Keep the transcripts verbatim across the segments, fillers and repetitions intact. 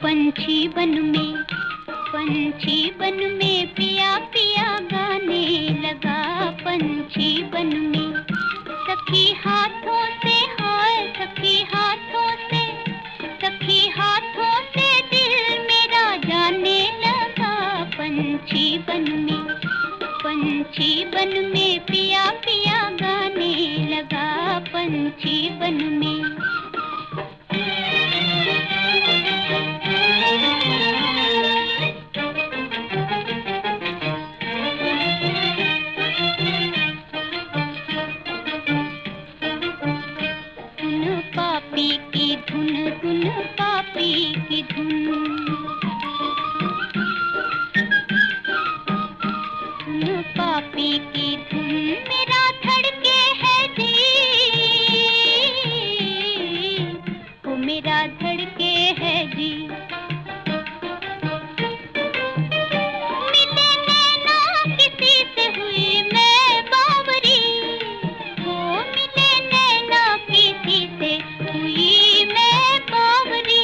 पंछी बन में, पंछी बन में पिया पिया गाने लगा। पंछी बन में सखी हाथों से, हाय सखी हाथों से, सखी हाथों से दिल मेरा जाने लगा। पंछी बन में, पंछी बन में पिया पिया गाने लगा। पंछी बन में पापी की धुन, धुन पापी की धुन, धुन पापी की धुन मेरा धड़के है जी, वो मेरा धड़के है जी। मिले नैना किसी से हुई मैं बावरी, वो मिले नैना किसी से हुई मैं बावरी।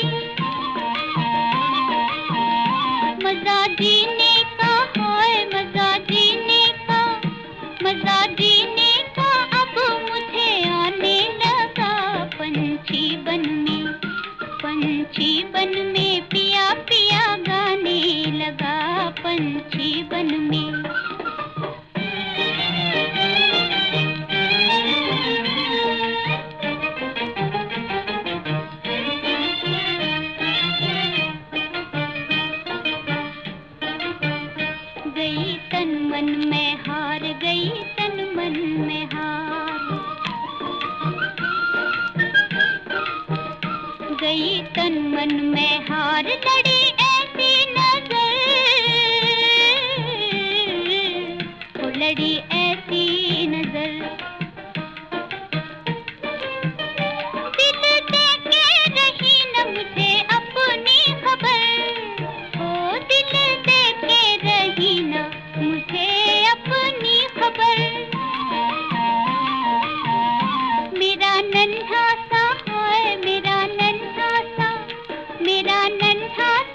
मजा जीने का, हाय मजा जीने का, मजा जीने का अब मुझे आने लगा। पंछी बन में, पंछी बन में पिया पिया गाने लगा। पंछी बन में गई तन मन में हार, गई तन मन में हार, गई तन मन में हार। लड़ी ऐसी नजर, वो लड़ी ऐसी नजर। दिल दे के रही न मुझे अपनी खबर, ओ दिल दे के रही न मुझे अपनी खबर। मेरा नन्हा सा, हाय मेरा नन्हा सा, मेरा नन्हा